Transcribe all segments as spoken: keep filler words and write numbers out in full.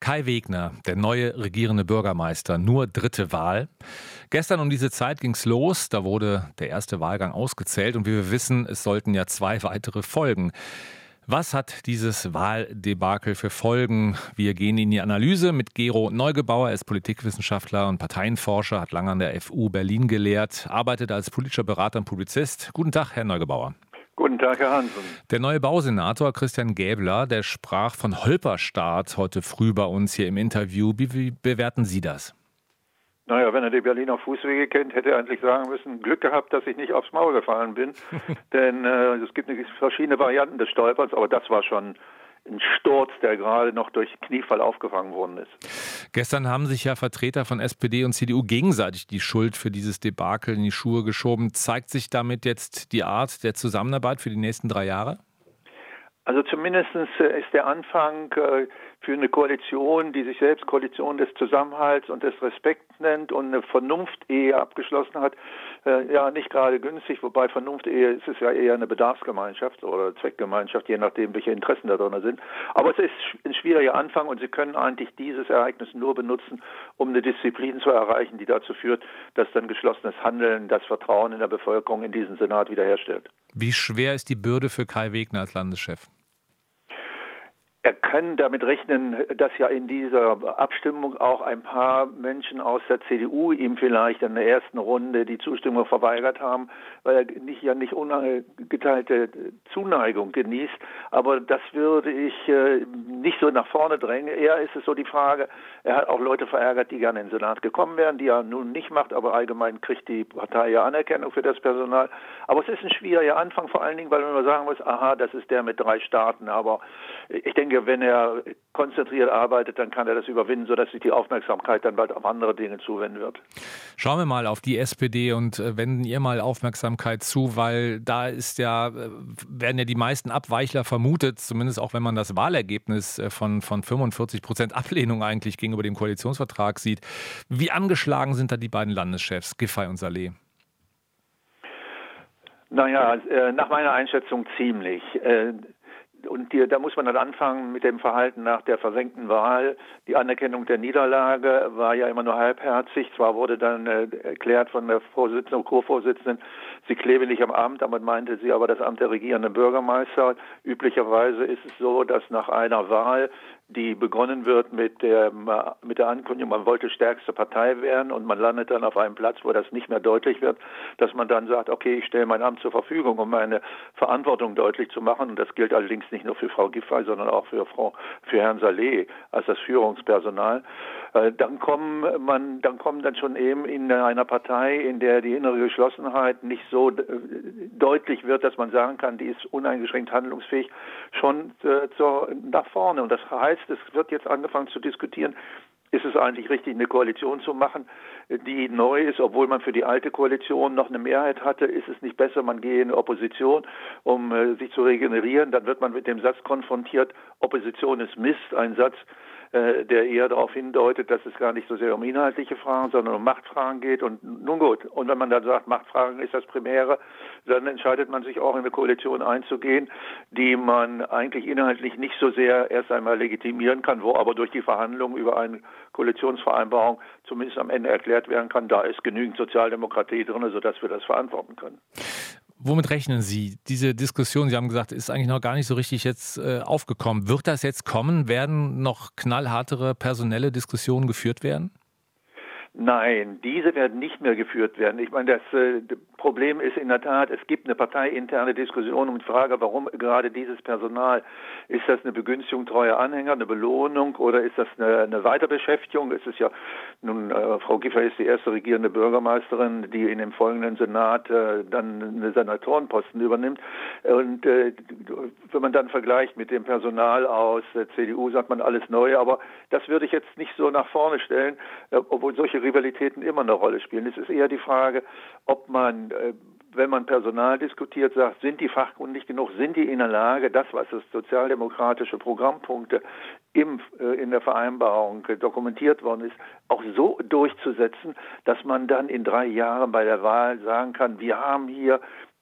Kai Wegner, der neue regierende Bürgermeister, nur dritte Wahl. Gestern um diese Zeit ging's los, da wurde der erste Wahlgang ausgezählt und wie wir wissen, es sollten ja zwei weitere folgen. Was hat dieses Wahldebakel für Folgen? Wir gehen in die Analyse mit Gero Neugebauer. Er ist Politikwissenschaftler und Parteienforscher, hat lange an der F U Berlin gelehrt, arbeitet als politischer Berater und Publizist. Guten Tag, Herr Neugebauer. Guten Tag, Herr Hansen. Der neue Bausenator Christian Gäbler, der sprach von Holperstart heute früh bei uns hier im Interview. Wie, wie bewerten Sie das? Naja, wenn er die Berliner Fußwege kennt, hätte er eigentlich sagen müssen, Glück gehabt, dass ich nicht aufs Maul gefallen bin. Denn äh, es gibt verschiedene Varianten des Stolperns, aber das war schon ein Sturz, der gerade noch durch Kniefall aufgefangen worden ist. Gestern haben sich ja Vertreter von S P D und C D U gegenseitig die Schuld für dieses Debakel in die Schuhe geschoben. Zeigt sich damit jetzt die Art der Zusammenarbeit für die nächsten drei Jahre? Also zumindest ist der Anfang für eine Koalition, die sich selbst Koalition des Zusammenhalts und des Respekts nennt und eine Vernunftehe abgeschlossen hat, ja nicht gerade günstig, wobei Vernunftehe ist es ja eher eine Bedarfsgemeinschaft oder Zweckgemeinschaft, je nachdem, welche Interessen da drin sind. Aber es ist ein schwieriger Anfang und Sie können eigentlich dieses Ereignis nur benutzen, um eine Disziplin zu erreichen, die dazu führt, dass dann geschlossenes Handeln das Vertrauen in der Bevölkerung in diesen Senat wiederherstellt. Wie schwer ist die Bürde für Kai Wegner als Landeschef? Er kann damit rechnen, dass ja in dieser Abstimmung auch ein paar Menschen aus der C D U ihm vielleicht in der ersten Runde die Zustimmung verweigert haben, weil er nicht, ja nicht ungeteilte Zuneigung genießt. Aber das würde ich äh, nicht so nach vorne drängen. Eher ist es so die Frage, er hat auch Leute verärgert, die gerne in den Senat gekommen wären, die er nun nicht macht, aber allgemein kriegt die Partei ja Anerkennung für das Personal. Aber es ist ein schwieriger Anfang, vor allen Dingen, weil man nur sagen muss, aha, das ist der mit drei Staaten. Aber ich denke, wenn er konzentriert arbeitet, dann kann er das überwinden, sodass sich die Aufmerksamkeit dann bald auf andere Dinge zuwenden wird. Schauen wir mal auf die S P D und wenden ihr mal Aufmerksamkeit zu, weil da ist ja, werden ja die meisten Abweichler vermutet, zumindest auch wenn man das Wahlergebnis von, von fünfundvierzig Prozent Ablehnung eigentlich gegenüber dem Koalitionsvertrag sieht. Wie angeschlagen sind da die beiden Landeschefs, Giffey und Saleh? Naja, nach meiner Einschätzung ziemlich. Und die, da muss man dann anfangen mit dem Verhalten nach der versenkten Wahl. Die Anerkennung der Niederlage war ja immer nur halbherzig. Zwar wurde dann äh, erklärt von der Vorsitzenden und Co-Vorsitzenden, sie klebe nicht am Amt, damit meinte sie aber das Amt der regierenden Bürgermeister. Üblicherweise ist es so, dass nach einer Wahl, die begonnen wird mit der, mit der Ankündigung, man wollte stärkste Partei werden und man landet dann auf einem Platz, wo das nicht mehr deutlich wird, dass man dann sagt, okay, ich stelle mein Amt zur Verfügung, um meine Verantwortung deutlich zu machen. Und das gilt allerdings nicht nur für Frau Giffey, sondern auch für Frau, für Herrn Saleh als das Führungspersonal. Dann kommen man, dann kommen dann schon eben in einer Partei, in der die innere Geschlossenheit nicht so deutlich wird, dass man sagen kann, die ist uneingeschränkt handlungsfähig, schon äh, zur, nach vorne. Und das heißt, es wird jetzt angefangen zu diskutieren, ist es eigentlich richtig, eine Koalition zu machen, die neu ist, obwohl man für die alte Koalition noch eine Mehrheit hatte? Ist es nicht besser, man gehe in eine Opposition, um äh, sich zu regenerieren? Dann wird man mit dem Satz konfrontiert, Opposition ist Mist, ein Satz, äh, der eher darauf hindeutet, dass es gar nicht so sehr um inhaltliche Fragen, sondern um Machtfragen geht. Und nun gut, und wenn man dann sagt, Machtfragen ist das Primäre, dann entscheidet man sich auch in eine Koalition einzugehen, die man eigentlich inhaltlich nicht so sehr erst einmal legitimieren kann, wo aber durch die Verhandlungen über eine Koalitionsvereinbarung zumindest am Ende erklärt werden kann, da ist genügend Sozialdemokratie drin, sodass wir das verantworten können. Womit rechnen Sie? Diese Diskussion, Sie haben gesagt, ist eigentlich noch gar nicht so richtig jetzt äh, aufgekommen. Wird das jetzt kommen? Werden noch knallhartere personelle Diskussionen geführt werden? Nein, diese werden nicht mehr geführt werden. Ich meine, das äh, Problem ist in der Tat, es gibt eine parteiinterne Diskussion um die Frage, warum gerade dieses Personal, ist das eine Begünstigung treuer Anhänger, eine Belohnung oder ist das eine, eine Weiterbeschäftigung? Es ist ja, nun, äh, Frau Giffey ist die erste regierende Bürgermeisterin, die in dem folgenden Senat äh, dann eine Senatorenposten übernimmt. Und äh, wenn man dann vergleicht mit dem Personal aus der C D U, sagt man alles neu, aber das würde ich jetzt nicht so nach vorne stellen, äh, obwohl solche Rivalitäten immer eine Rolle spielen. Es ist eher die Frage, ob man, wenn man Personal diskutiert, sagt, sind die fachkundig genug, sind die in der Lage, das, was als sozialdemokratische Programmpunkte im, in der Vereinbarung dokumentiert worden ist, auch so durchzusetzen, dass man dann in drei Jahren bei der Wahl sagen kann, wir haben hier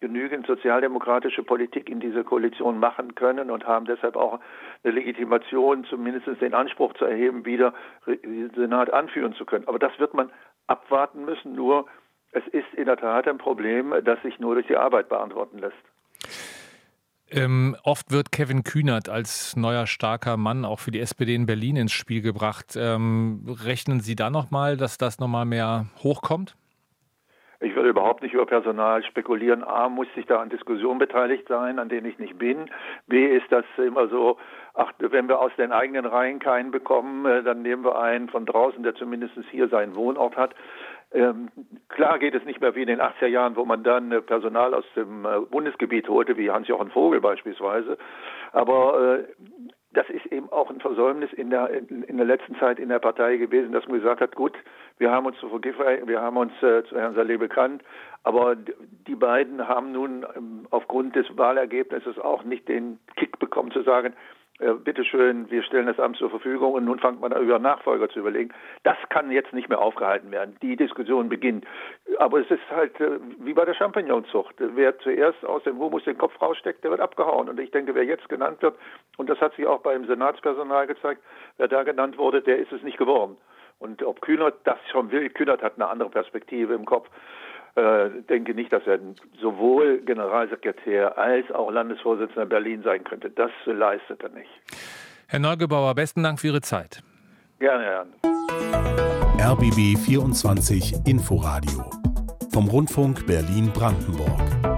genügend sozialdemokratische Politik in dieser Koalition machen können und haben deshalb auch eine Legitimation, zumindest den Anspruch zu erheben, wieder den Senat anführen zu können. Aber das wird man abwarten müssen. Nur es ist in der Tat ein Problem, das sich nur durch die Arbeit beantworten lässt. Ähm, oft wird Kevin Kühnert als neuer starker Mann auch für die S P D in Berlin ins Spiel gebracht. Ähm, rechnen Sie da nochmal, dass das nochmal mehr hochkommt? Ich würde überhaupt nicht über Personal spekulieren. A, muss ich da an Diskussionen beteiligt sein, an denen ich nicht bin. B, ist das immer so, ach, wenn wir aus den eigenen Reihen keinen bekommen, dann nehmen wir einen von draußen, der zumindest hier seinen Wohnort hat. Ähm, klar geht es nicht mehr wie in den achtziger Jahren, wo man dann äh, Personal aus dem äh, Bundesgebiet holte, wie Hans-Jochen Vogel beispielsweise. Aber äh, das ist eben auch ein Versäumnis in der in, in der letzten Zeit in der Partei gewesen, dass man gesagt hat, gut, wir haben uns zu Giffey, wir haben uns äh, zu Herrn Saleh bekannt, aber die beiden haben nun ähm, aufgrund des Wahlergebnisses auch nicht den Kick bekommen zu sagen, äh, bitteschön, wir stellen das Amt zur Verfügung und nun fängt man über Nachfolger zu überlegen. Das kann jetzt nicht mehr aufgehalten werden. Die Diskussion beginnt. Aber es ist halt äh, wie bei der Champignonzucht. Wer zuerst aus dem Humus den Kopf raussteckt, der wird abgehauen. Und ich denke, wer jetzt genannt wird, und das hat sich auch beim Senatspersonal gezeigt, wer da genannt wurde, der ist es nicht geworden. Und ob Kühnert das schon will, Kühnert hat eine andere Perspektive im Kopf. äh, denke nicht, dass er sowohl Generalsekretär als auch Landesvorsitzender Berlin sein könnte. Das leistet er nicht. Herr Neugebauer, besten Dank für Ihre Zeit. Gerne, Herr. R B B vierundzwanzig Inforadio vom Rundfunk Berlin-Brandenburg.